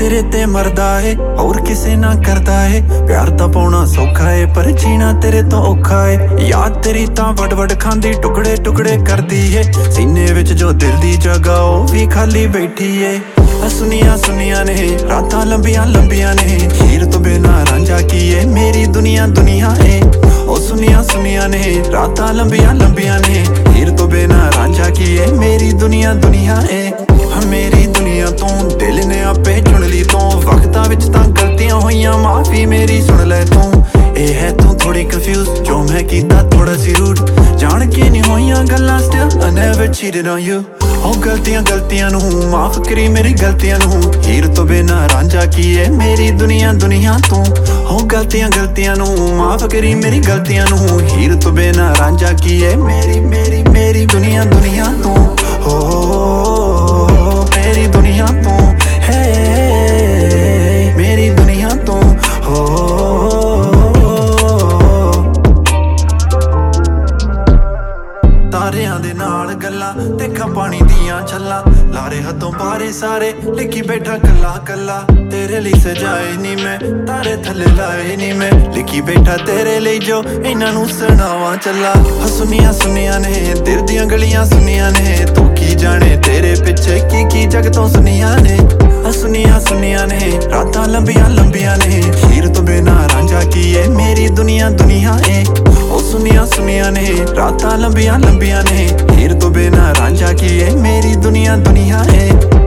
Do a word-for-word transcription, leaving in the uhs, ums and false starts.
तेरे ते मरदा है और किसे ना करदा है। प्यार ता पाउणा सौखा है पर जीना तेरे तो औखा है। याद तेरी तां वड वड खांदी टुकड़े टुकड़े करदी है। सीने विच जो दिल दी जगह ओ भी खाली बैठी है। सुनिया सुनिया ने रातां लंबियां लंबियां ने, हीर तो बिना रांझा की है मेरी दुनिया दुनिया है। ओ सुनिया सुनिया ने रातां लंबियां लंबियां ने, हीर तो बिना रांझा की है मेरी दुनिया दुनिया है। मेरी दुनिया तू दिल ने आपे चुन ली तू, वक्तां विच तां गलतियां होइयां माफी मेरी सुन ले तू। ए है तू थोड़ी कंफ्यूज जो मैं कीता थोड़ा सी रूड, जान के नहीं होइयां गल्लां still I never cheated on you। ओ गलतियां गलतियां नू माफ करी मेरी गलतियां नू, हीर तो बिना रांझा की है मेरी दुनिया दुनिया तू। ओ गलतियां गलतियां नू माफ करी मेरी गलतियां नू, हीर तो बिना रांझा की है मेरी मेरी मेरी दुनिया दुनिया तू। हो मेरी दुनिया तू है मेरी दुनिया तू। हो तारियां दे नाल गल्लां देखा पानी दियां छल्लां, लारे हदों पारे सारे लिखी बैठा कला कला। तेरे लिए सजाए नी मैं तारे थले लाए नी मैं, लिखी बैठा तेरे लिए जो इन्हां नू सुनावां चला। सुनिया सुनिया ने दिल दियां गलियां सुनिया ने, तू की जाने तेरे पिछे की की जग तो सुनिया ने। सुनिया सुनिया ने रातां लंबियां लंबियां ने, हीर तो बिना रांझा की है मेरी दुनिया दुनिया है। ओ सुनिया सुनिया ने रातां लंबियां लंबियां ने, हीर तो बिना रांझा की है मेरी दुनिया दुनिया है।